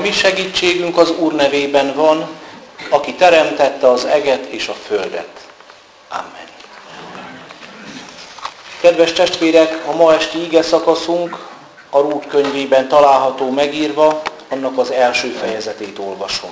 mi segítségünk az Úr nevében van, aki teremtette az eget és a földet. Amen. Kedves testvérek, a ma esti ige szakaszunk a Rút könyvében található megírva, annak az első fejezetét olvasom.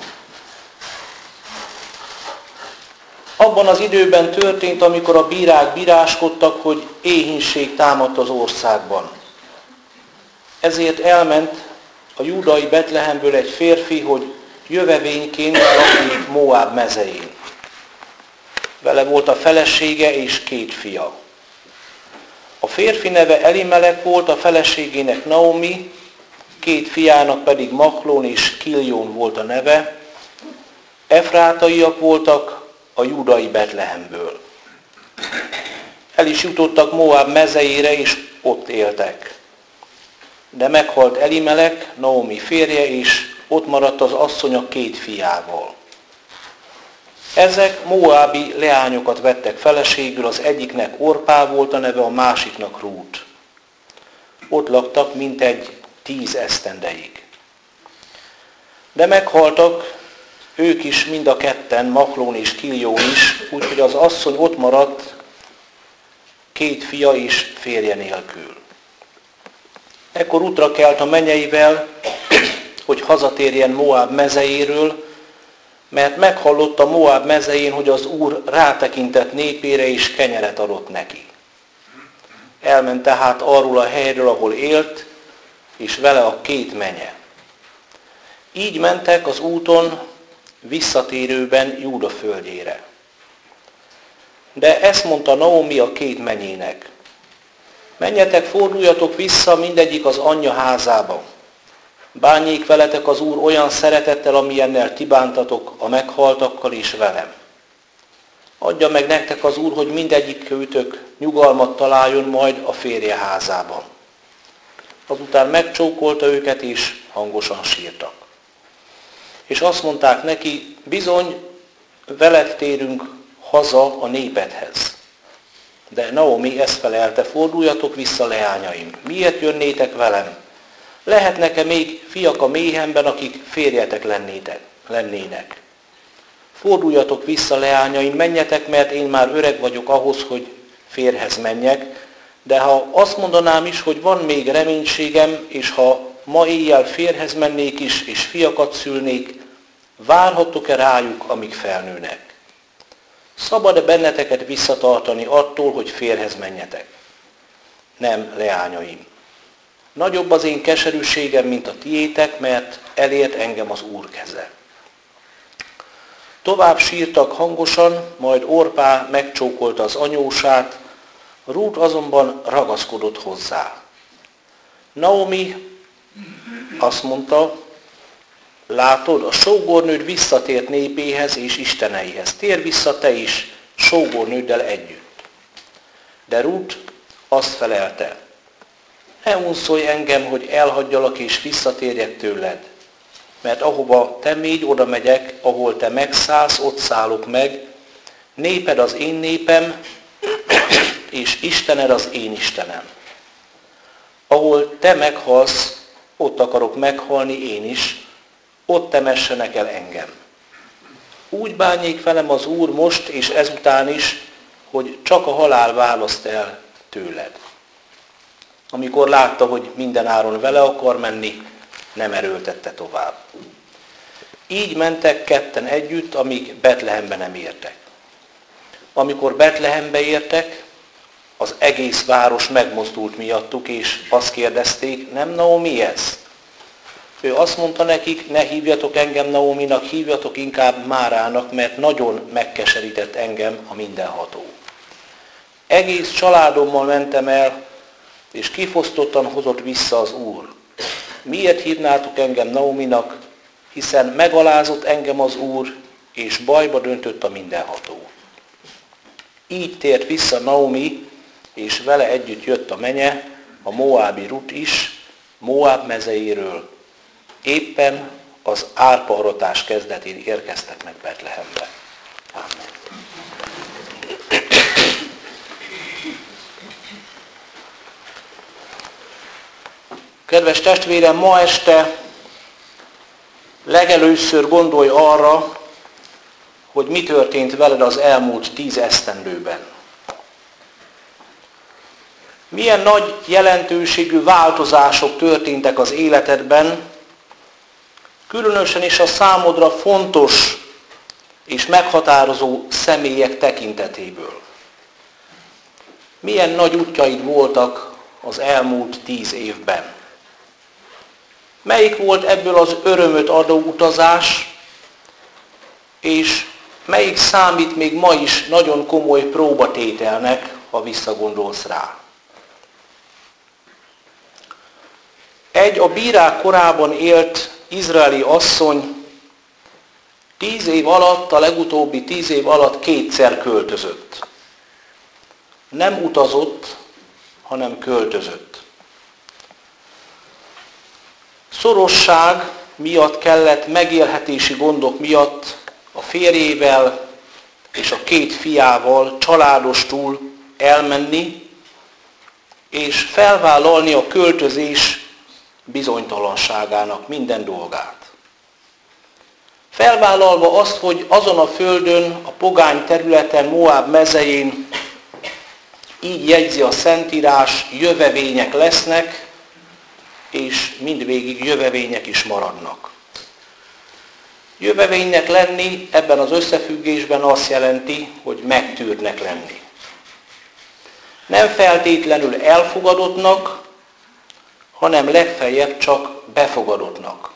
Abban az időben történt, amikor a bírák bíráskodtak, hogy éhínség támadt az országban. Ezért elment a júdai Betlehemből egy férfi, hogy jövevényként lakik Moáb mezején. Vele volt a felesége és 2 fia. A férfi neve Elimelek volt, a feleségének Naomi, 2 fiának pedig Machlón és Kiljón volt a neve. Efrátaiak voltak a júdai Betlehemből. El is jutottak Moáb mezejére, és ott éltek. De meghalt Elimelek, Naomi férje, és ott maradt az asszony a 2 fiával. Ezek moábi leányokat vettek feleségül, az egyiknek Orpá volt a neve, a másiknak Rút. Ott laktak mintegy 10 esztendeig. De meghaltak ők is mind a ketten, Machlón és Kiljón is, úgyhogy az asszony ott maradt 2 fia és férje nélkül. Ekkor útra kelt a menyeivel, hogy hazatérjen Moáb mezejéről, mert meghallotta Moáb mezején, hogy az Úr rátekintett népére és kenyeret adott neki. Elment tehát arról a helyről, ahol élt, és vele a 2 menye. Így mentek az úton visszatérőben Júda földjére. De ezt mondta Naomi a 2 menyének: menjetek, forduljatok vissza mindegyik az anyja házába. Bánjék veletek az Úr olyan szeretettel, amilyennel ti bántatok a meghaltakkal és velem. Adja meg nektek az Úr, hogy mindegyik kőtök nyugalmat találjon majd a férje házában. Azután megcsókolta őket, és hangosan sírtak. És azt mondták neki: bizony, veled térünk haza a népedhez. De Naomi ezt felelte: forduljatok vissza, leányaim, miért jönnétek velem? Lehetnek-e még fiak a méhemben, akik férjetek lennének? Forduljatok vissza, leányaim, menjetek, mert én már öreg vagyok ahhoz, hogy férjhez menjek, de ha azt mondanám is, hogy van még reménységem, és ha ma éjjel férjhez mennék is, és fiakat szülnék, várhattok-e rájuk, amíg felnőnek? Szabad-e benneteket visszatartani attól, hogy férjhez menjetek? Nem, leányaim. Nagyobb az én keserűségem, mint a tiétek, mert elért engem az Úr keze. Tovább sírtak hangosan, majd Orpá megcsókolta az anyósát, Rút azonban ragaszkodott hozzá. Naomi azt mondta: látod, a sógornőd visszatért népéhez és isteneihez. Tér vissza te is sógornőddel együtt. De Rút azt felelte: ne unszolj engem, hogy elhagyjalak és visszatérjek tőled. Mert ahova te mégy, oda megyek, ahol te megszállsz, ott szállok meg. Néped az én népem, és Istened az én Istenem. Ahol te meghalsz, ott akarok meghalni én is, ott temessenek el engem. Úgy bánjék velem az Úr most és ezután is, hogy csak a halál választ el tőled. Amikor látta, hogy mindenáron vele akar menni, nem erőltette tovább. Így mentek ketten együtt, amíg Betlehembe nem értek. Amikor Betlehembe értek, az egész város megmozdult miattuk, és azt kérdezték: nem Naomi ez? Ő azt mondta nekik: ne hívjatok engem Naominak, hívjatok inkább Márának, mert nagyon megkeserített engem a mindenható. Egész családommal mentem el, és kifosztottan hozott vissza az Úr. Miért hívnátok engem Naominak, hiszen megalázott engem az Úr, és bajba döntött a mindenható. Így tért vissza Naomi, és vele együtt jött a menye, a moábi Rut is, Moáb mezejéről. Éppen az árpa-aratás kezdetén érkeztek meg Betlehembe. Amen. Kedves testvérem, ma este legelőször gondolj arra, hogy mi történt veled az elmúlt 10 esztendőben. Milyen nagy jelentőségű változások történtek az életedben, különösen is a számodra fontos és meghatározó személyek tekintetéből. Milyen nagy útjaid voltak az elmúlt 10 évben? Melyik volt ebből az örömöt adó utazás, és melyik számít még ma is nagyon komoly próbatételnek, ha visszagondolsz rá? Egy a bírák korában élt izraeli asszony 10 év alatt, a legutóbbi 10 év alatt 2-szer költözött. Nem utazott, hanem költözött. Szorosság miatt kellett, megélhetési gondok miatt a férjével és a 2 fiával családostul elmenni, és felvállalni a költözés bizonytalanságának minden dolgát. Felvállalva azt, hogy azon a földön, a pogány területen, Moáb mezején, így jegyzi a Szentírás, jövevények lesznek, és mindvégig jövevények is maradnak. Jövevénynek lenni ebben az összefüggésben azt jelenti, hogy megtűrnek lenni. Nem feltétlenül elfogadottnak, hanem legfeljebb csak befogadottnak.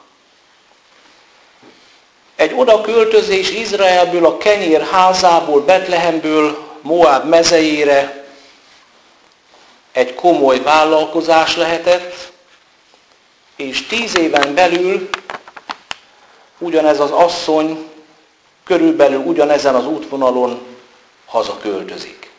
Egy odaköltözés Izraelből, a kenyér házából, Betlehemből Moáb mezejére egy komoly vállalkozás lehetett, és 10 éven belül ugyanez az asszony körülbelül ugyanezen az útvonalon hazaköltözik.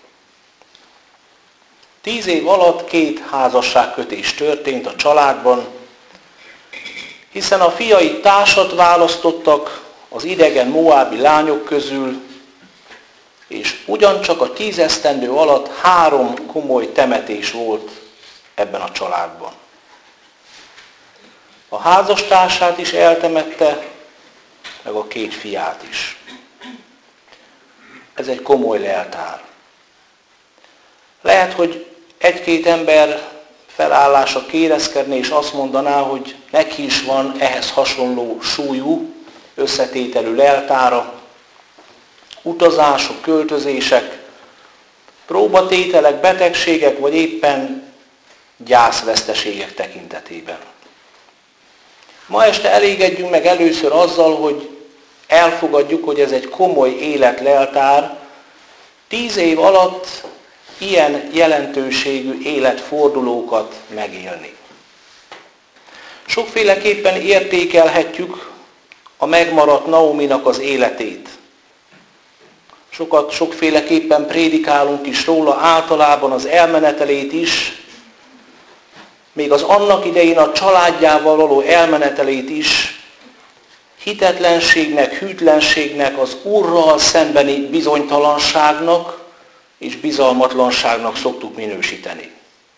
10 év alatt 2 házasságkötés történt a családban, hiszen a fiai társat választottak az idegen moábi lányok közül, és ugyancsak a 10 esztendő alatt 3 komoly temetés volt ebben a családban. A házastársát is eltemette, meg a 2 fiát is. Ez egy komoly leltár. Lehet, hogy 1-2 ember felállása kérezkedne, és azt mondaná, hogy neki is van ehhez hasonló súlyú, összetételű leltára, utazások, költözések, próbatételek, betegségek, vagy éppen gyászveszteségek tekintetében. Ma este elégedjünk meg először azzal, hogy elfogadjuk, hogy ez egy komoly életleltár, 10 év alatt ilyen jelentőségű életfordulókat megélni. Sokféleképpen értékelhetjük a megmaradt Naominak az életét. Sokféleképpen prédikálunk is róla, általában az elmenetelét is, még az annak idején a családjával való elmenetelét is hitetlenségnek, hűtlenségnek, az Úrral szembeni bizonytalanságnak és bizalmatlanságnak szoktuk minősíteni.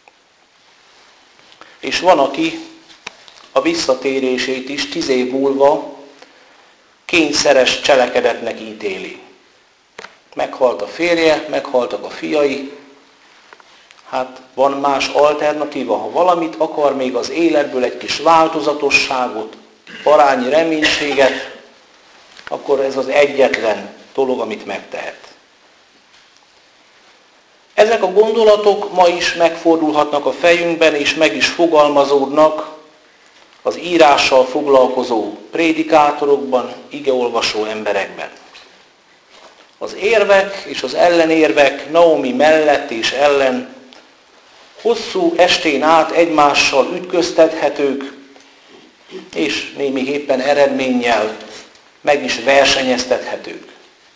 És van, aki a visszatérését is 10 év múlva kényszeres cselekedetnek ítéli. Meghalt a férje, meghaltak a fiai, hát van más alternatíva, ha valamit akar még az életből, egy kis változatosságot, parányi reménységet, akkor ez az egyetlen dolog, amit megtehet. Ezek a gondolatok ma is megfordulhatnak a fejünkben, és meg is fogalmazódnak az írással foglalkozó prédikátorokban, igeolvasó emberekben. Az érvek és az ellenérvek Naomi mellett és ellen hosszú estén át egymással ütköztethetők, és némiképpen eredménnyel meg is versenyeztethetők.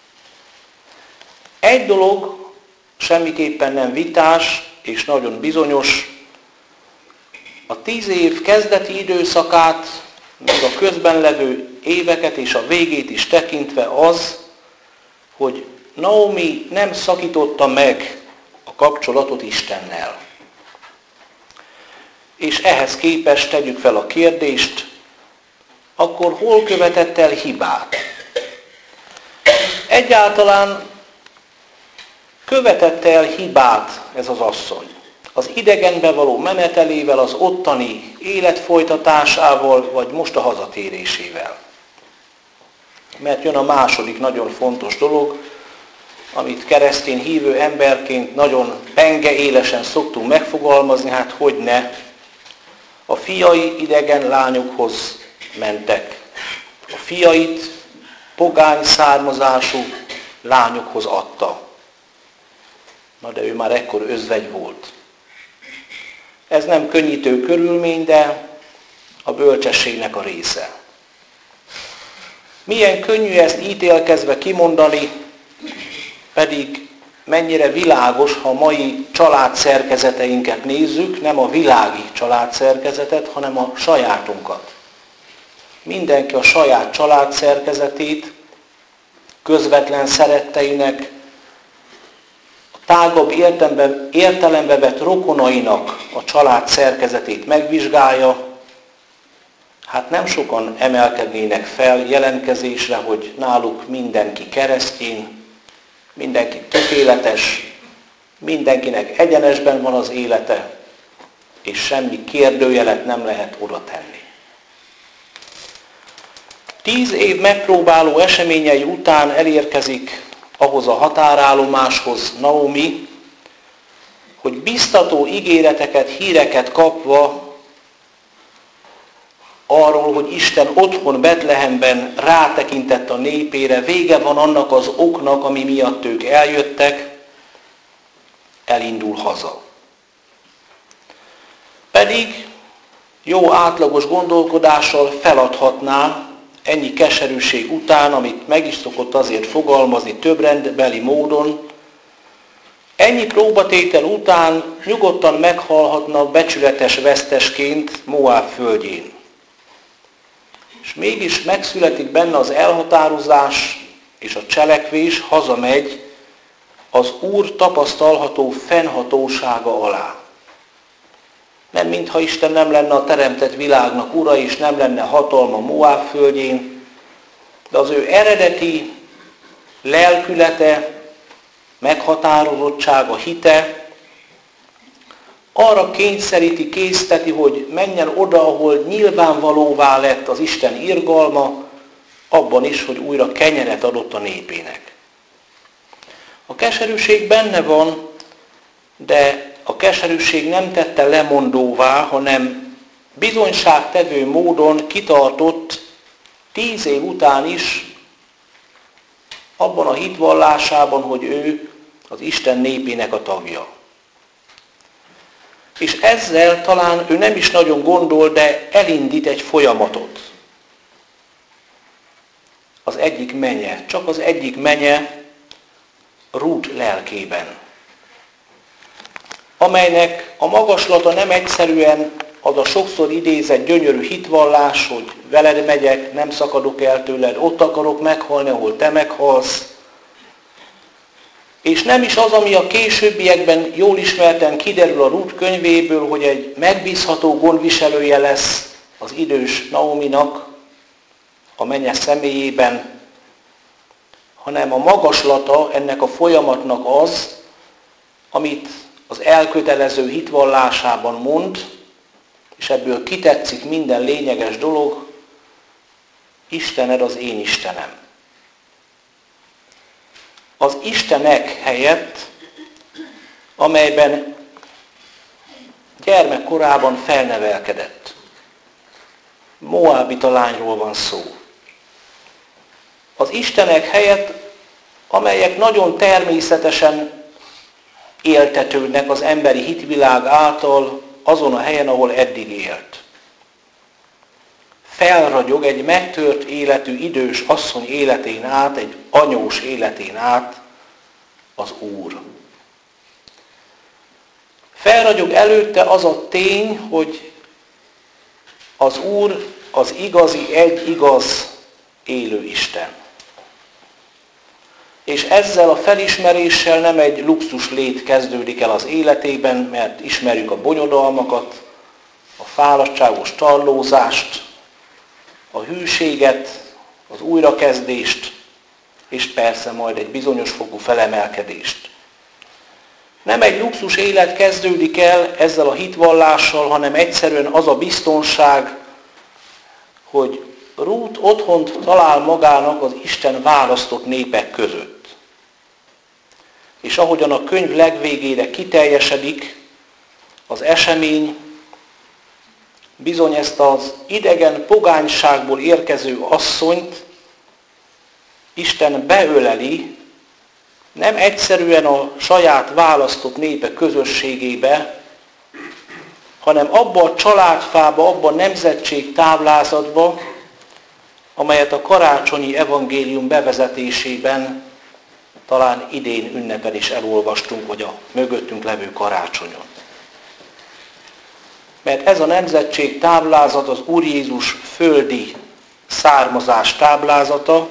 Egy dolog semmiképpen nem vitás, és nagyon bizonyos, a 10 év kezdeti időszakát, meg a közben levő éveket és a végét is tekintve az, hogy Naomi nem szakította meg a kapcsolatot Istennel. És ehhez képest tegyük fel a kérdést, akkor hol követett el hibát? Egyáltalán követette el hibát ez az asszony. Az idegenbe való menetelével, az ottani életfolytatásával, vagy most a hazatérésével. Mert jön a második nagyon fontos dolog, amit keresztény hívő emberként nagyon penge élesen szoktunk megfogalmazni, hát hogy ne. A fiai idegen lányokhoz mentek. A fiait pogány származású lányokhoz adta. Na de ő már ekkor özvegy volt. Ez nem könnyítő körülmény, de a bölcsességnek a része. Milyen könnyű ezt ítélkezve kimondani, pedig mennyire világos, ha a mai családszerkezeteinket nézzük, nem a világi családszerkezetet, hanem a sajátunkat. Mindenki a saját családszerkezetét, közvetlen szeretteinek, a tágabb értelembe vett rokonainak a családszerkezetét megvizsgálja. Hát nem sokan emelkednének fel jelentkezésre, hogy náluk mindenki keresztény, mindenki tökéletes, mindenkinek egyenesben van az élete, és semmi kérdőjelet nem lehet oda tenni. 10 év megpróbáló eseményei után elérkezik ahhoz a határállomáshoz Naomi, hogy biztató ígéreteket, híreket kapva arról, hogy Isten otthon Betlehemben rátekintett a népére, vége van annak az oknak, ami miatt ők eljöttek, elindul haza. Pedig jó átlagos gondolkodással feladhatná ennyi keserűség után, amit meg is szokott azért fogalmazni többrendbeli módon, ennyi próbatétel után nyugodtan meghalhatna becsületes vesztesként Moáb földjén. És mégis megszületik benne az elhatározás és a cselekvés, hazamegy az Úr tapasztalható fennhatósága alá. Nem mintha Isten nem lenne a teremtett világnak ura, és nem lenne hatalma Moáb földjén, de az ő eredeti lelkülete, meghatározottsága, hite arra kényszeríti, készteti, hogy menjen oda, ahol nyilvánvalóvá lett az Isten irgalma, abban is, hogy újra kenyeret adott a népének. A keserűség benne van, de a keserűség nem tette lemondóvá, hanem bizonyságtevő módon kitartott 10 év után is abban a hitvallásában, hogy ő az Isten népének a tagja. És ezzel talán ő nem is nagyon gondol, de elindít egy folyamatot. Az egyik menye, csak az egyik menye Rút lelkében, amelynek a magaslata nem egyszerűen az a sokszor idézett gyönyörű hitvallás, hogy veled megyek, nem szakadok el tőled, ott akarok meghalni, ahol te meghalsz. És nem is az, ami a későbbiekben jól ismerten kiderül a Rút könyvéből, hogy egy megbízható gondviselője lesz az idős Naominak a menye személyében, hanem a magaslata ennek a folyamatnak az, amit az elkötelező hitvallásában mond, és ebből kitetszik minden lényeges dolog, Istened az én Istenem. Az Istenek helyett, amelyben gyermekkorában felnevelkedett. Moábita lányról van szó. Az Istenek helyett, amelyek nagyon természetesen éltetődnek az emberi hitvilág által azon a helyen, ahol eddig élt. Felragyog egy megtört életű idős asszony életén át, egy anyós életén át az Úr. Felragyog előtte az a tény, hogy az Úr az igazi, egy igaz, élő Isten. És ezzel a felismeréssel nem egy luxus lét kezdődik el az életében, mert ismerjük a bonyodalmakat, a fáradtságos tarlózást, a hűséget, az újrakezdést, és persze majd egy bizonyos fokú felemelkedést. Nem egy luxus élet kezdődik el ezzel a hitvallással, hanem egyszerűen az a biztonság, hogy Rút otthont talál magának az Isten választott népek között. És ahogyan a könyv legvégére kiteljesedik az esemény, bizony ezt az idegen pogányságból érkező asszonyt Isten beöleli, nem egyszerűen a saját választott népe közösségébe, hanem abba a családfába, abba a nemzetség táblázatba, amelyet a karácsonyi evangélium bevezetésében talán idén ünnepen is elolvastunk, vagy a mögöttünk levő karácsonyon. Mert ez a nemzetség táblázat az Úr Jézus földi származás táblázata,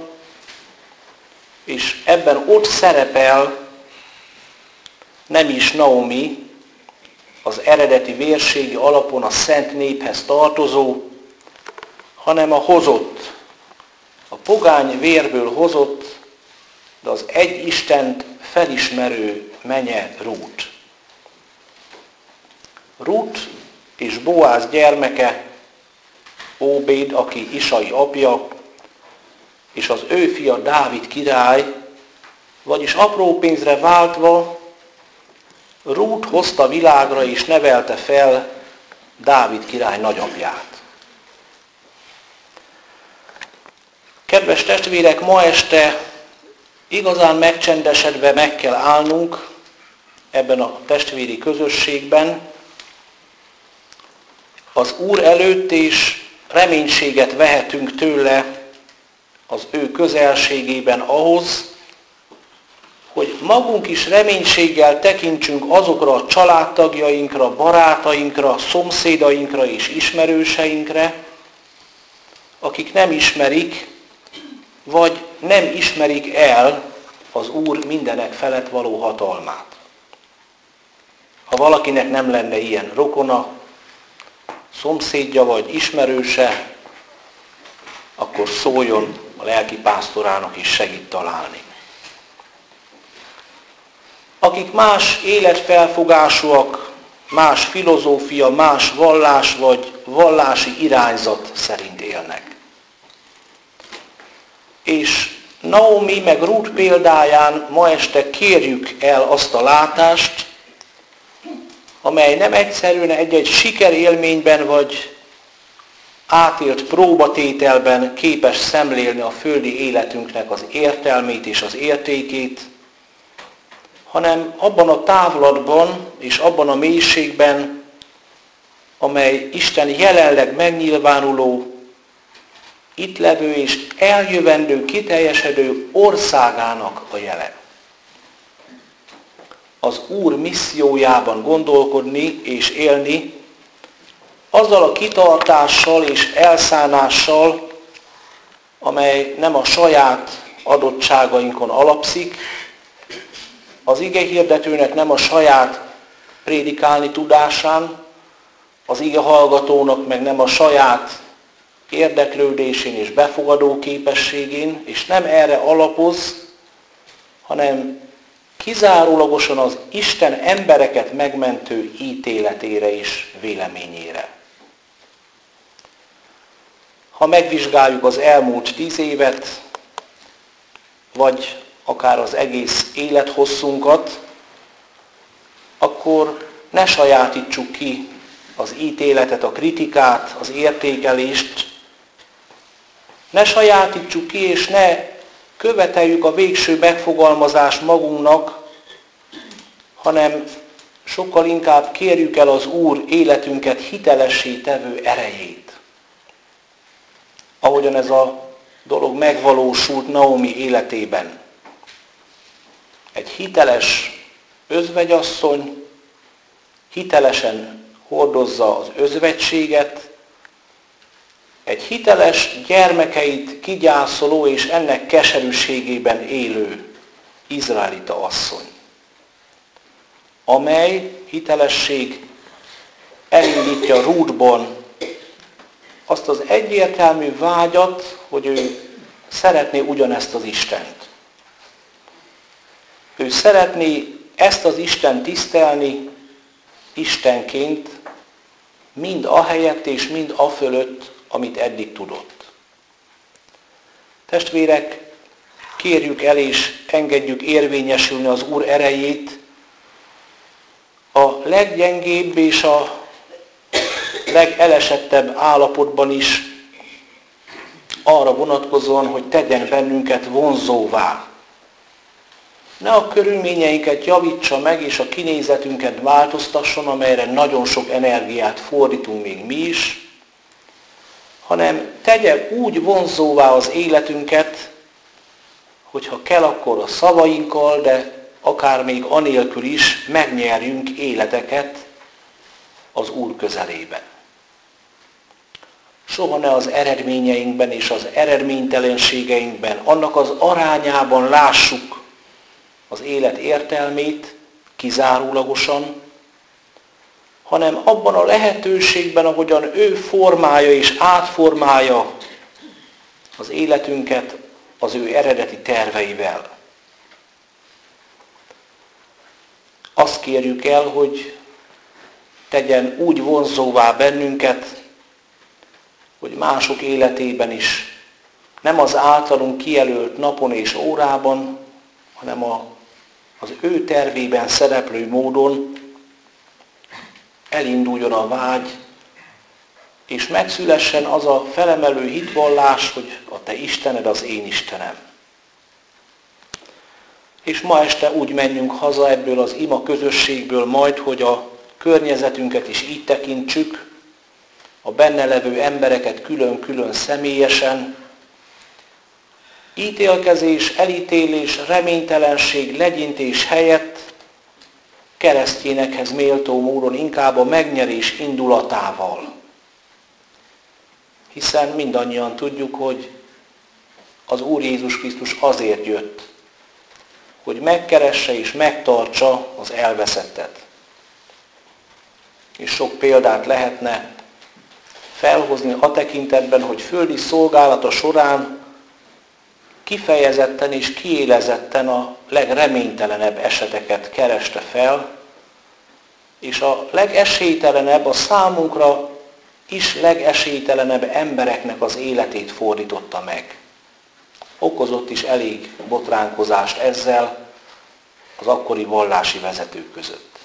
és ebben ott szerepel nem is Naomi, az eredeti vérségi alapon a szent néphez tartozó, hanem a hozott, a pogány vérből hozott, de az egy Istent felismerő menye Rút. Rút és Boáz gyermeke, Óbéd, aki Isai apja, és az ő fia Dávid király, vagyis apró pénzre váltva, Rút hozta világra és nevelte fel Dávid király nagyapját. Kedves testvérek, ma este igazán megcsendesedve meg kell állnunk ebben a testvéri közösségben az Úr előtt, és reménységet vehetünk tőle az ő közelségében ahhoz, hogy magunk is reménységgel tekintsünk azokra a családtagjainkra, barátainkra, szomszédainkra és ismerőseinkre, akik nem ismerik, vagy nem ismerik el az Úr mindenek felett való hatalmát. Ha valakinek nem lenne ilyen rokona, szomszédja vagy ismerőse, akkor szóljon a lelkipásztorának is segít találni. Akik más életfelfogásúak, más filozófia, más vallás vagy vallási irányzat szerint élnek. És Naomi meg Rút példáján ma este kérjük el azt a látást, amely nem egyszerűen egy-egy sikerélményben vagy átélt próbatételben képes szemlélni a földi életünknek az értelmét és az értékét, hanem abban a távlatban és abban a mélységben, amely Isten jelenleg megnyilvánuló, itt levő és eljövendő, kiteljesedő országának a jele. Az Úr missziójában gondolkodni és élni, azzal a kitartással és elszánással, amely nem a saját adottságainkon alapszik, az igehirdetőnek nem a saját prédikálni tudásán, az igehallgatónak meg nem a saját érdeklődésén és befogadó képességén, és nem erre alapoz, hanem kizárólagosan az Isten embereket megmentő ítéletére és véleményére. Ha megvizsgáljuk az elmúlt 10 évet, vagy akár az egész élethosszunkat, akkor ne sajátítsuk ki az ítéletet, a kritikát, az értékelést, ne sajátítsuk ki, és ne követeljük a végső megfogalmazást magunknak, hanem sokkal inkább kérjük el az Úr életünket hitelessé tevő erejét. Ahogyan ez a dolog megvalósult Naomi életében. Egy hiteles özvegyasszony hitelesen hordozza az özvegységet, egy hiteles gyermekeit kigyászoló és ennek keserűségében élő izraelita asszony, amely hitelesség elindítja Rútban azt az egyértelmű vágyat, hogy ő szeretné ugyanezt az Istent. Ő szeretné ezt az Istent tisztelni Istenként, mind ahelyett és mind afölött, amit eddig tudott. Testvérek, kérjük el és engedjük érvényesülni az Úr erejét a leggyengébb és a legelesettebb állapotban is arra vonatkozóan, hogy tegyen bennünket vonzóvá. Ne a körülményeinket javítsa meg, és a kinézetünket változtasson, amelyre nagyon sok energiát fordítunk még mi is, hanem tegye úgy vonzóvá az életünket, hogyha kell, akkor a szavainkkal, de akár még anélkül is megnyerjünk életeket az Úr közelében. Soha ne az eredményeinkben és az eredménytelenségeinkben, annak az arányában lássuk az élet értelmét kizárólagosan, hanem abban a lehetőségben, ahogyan ő formálja és átformálja az életünket az ő eredeti terveivel. Azt kérjük el, hogy tegyen úgy vonzóvá bennünket, hogy mások életében is nem az általunk kijelölt napon és órában, hanem az ő tervében szereplő módon elinduljon a vágy, és megszülessen az a felemelő hitvallás, hogy a te Istened az én Istenem. És ma este úgy menjünk haza ebből az ima közösségből majd, hogy a környezetünket is így tekintsük, a benne levő embereket külön-külön személyesen, ítélkezés, elítélés, reménytelenség, legyintés helyett keresztényekhez méltó módon inkább a megnyerés indulatával. Hiszen mindannyian tudjuk, hogy az Úr Jézus Krisztus azért jött, hogy megkeresse és megtartsa az elveszettet. És sok példát lehetne felhozni a tekintetben, hogy földi szolgálata során kifejezetten és kiélezetten a legreménytelenebb eseteket kereste fel, és a legesélytelenebb, a számunkra is legesélytelenebb embereknek az életét fordította meg. Okozott is elég botránkozást ezzel az akkori vallási vezetők között.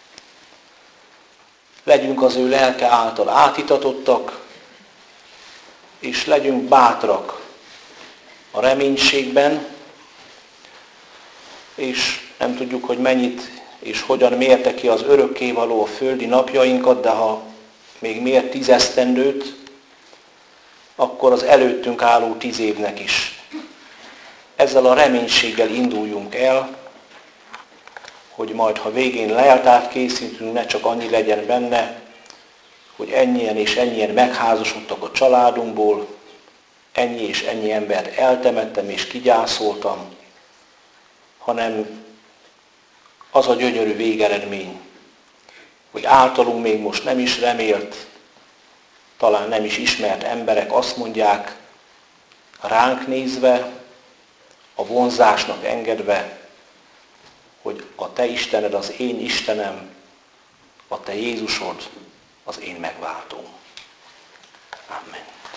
Legyünk az ő lelke által átitatottak, és legyünk bátrak a reménységben, és nem tudjuk, hogy mennyit és hogyan mérte ki az örökkévaló a földi napjainkat, de ha még mér 10 esztendőt, akkor az előttünk álló 10 évnek is. Ezzel a reménységgel induljunk el, hogy majd, ha végén leltárt készítünk, ne csak annyi legyen benne, hogy ennyien és ennyien megházasodtak a családunkból, ennyi és ennyi embert eltemettem és kigyászoltam, hanem az a gyönyörű végeredmény, hogy általunk még most nem is remélt, talán nem is ismert emberek azt mondják, ránk nézve, a vonzásnak engedve, hogy a te Istened az én Istenem, a te Jézusod az én megváltóm. Amen.